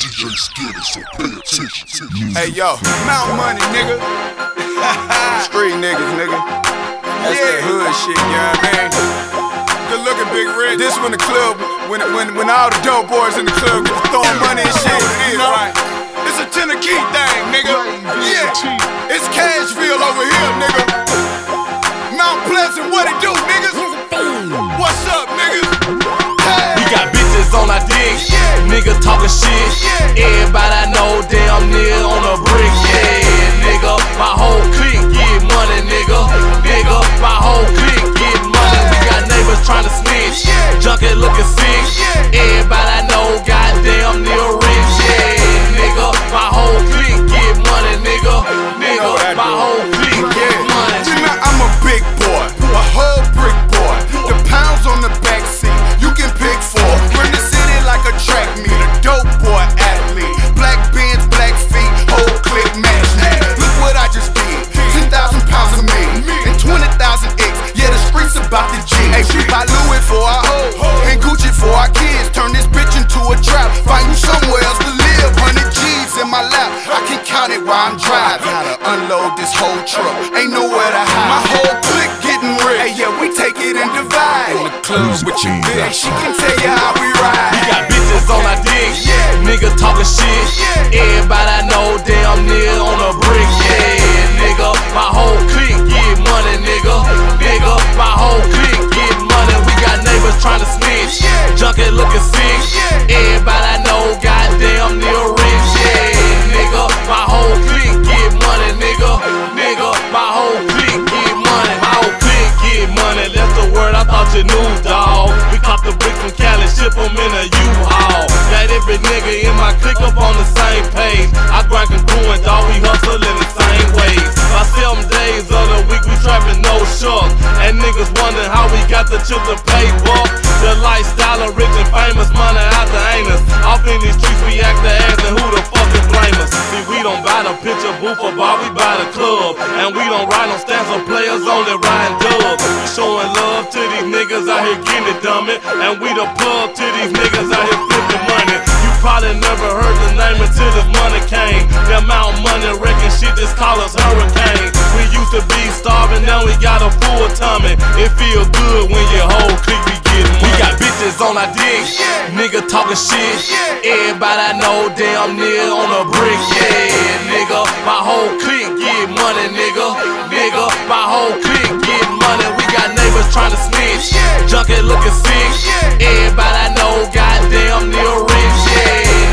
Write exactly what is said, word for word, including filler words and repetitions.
D J Skinny, so pay attention. Hey yo, Mount Money, nigga. Street niggas, nigga. That's yeah. that hood shit, you know what I mean? Good looking, Big Red. This when the club, when when when all the dope boys in the club get to throwing money and shit. It is, right? It's a Tennessee thing, nigga. Yeah, it's Cashville over here, nigga. Mount Pleasant, what it do, niggas? What's up, niggas? Hey. We got bitches on our dick, yeah. Nigga talking shit, yeah. Everybody I know damn near on a brick, yeah. Nigga, my whole clique get money, nigga. Nigga, my whole clique get money. We got neighbors trying to snitch, yeah. Junkie looking sick, yeah. Everybody I know goddamn near rich, yeah. Nigga, my whole clique get money, nigga. Nigga, my whole clique get money. You know I'm a big boy, a whole brick boy. The pounds on the back seat, you can pick four. Run the city like a track meet, a dope boy athlete. Black Benz, black feet, whole clique match me. Look what I just did, ten thousand pounds of me and twenty thousand X. Yeah, the streets about the G. Hey, we buy Louis for our hoe and Gucci for our kids. Turn this bitch into a trap, fighting somewhere else to live. Hundred G's in my lap, I can count it while I'm driving. Gotta unload this whole truck, ain't nowhere to hide. My whole clique getting rich. Hey, yeah, we take it and divide. In the clubs with your bitch, she can tell you how we ride. We got bitches on our dick, yeah. Nigga talking shit, yeah. Everybody I know damn near on a brick, yeah. Nigga, my whole clique get money, nigga. Nigga, my whole clique get money. We got neighbors trying to snitch, yeah. Junkie looking sick, yeah. Everybody I know goddamn near rich, yeah. Nigga, my whole clique get money, nigga. Nigga, my whole clique get money. My whole clique get money. That's the word I thought you knew, dawg. We cop the bricks from Cali, ship them in a U-Haul. Got every nigga in my clique up on the same page. I grind congruent, dawg, we hustle in the same ways. By seven days of the week, we trapping no shucks. And niggas wondering how we got the chip to pay buck. The lifestyle of rich and famous, money out the anus. Off in these streets, we act the ass, and who the fuck can blame us? See, we don't buy the picture booth or bar, we buy the club. And we don't ride no stands for players, only riding dubs. We showing love to these niggas out here getting it, dummy. And we the plug to these niggas out here flipping money. You probably never heard the name until this money came. The amount of money wrecking shit, just call us hurricane. We used to be starving, now we got a full tummy. It feel good when your whole clique be getting money. We got bitches on our dick, yeah. Nigga talking shit, yeah. Everybody I know damn near on a brick, yeah. Nigga, my whole clique get money, nigga. Nigga, my whole clique get money. We got neighbors trying to snitch, yeah. Junkie looking sick, yeah. Everybody I know goddamn near rich, yeah.